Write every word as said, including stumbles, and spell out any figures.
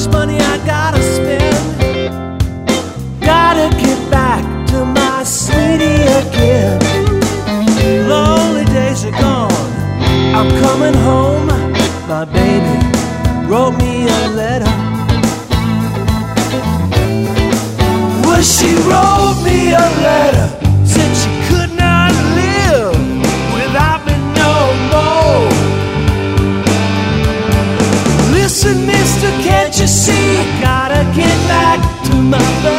much money I gotta spend. Gotta get back to my sweetie again. Lonely days are gone, I'm coming home. My baby wrote me a letter. Well, she wrote me a letter, said she could not live without me no more. Listen, mister, can't you see? I gotta get back to my baby.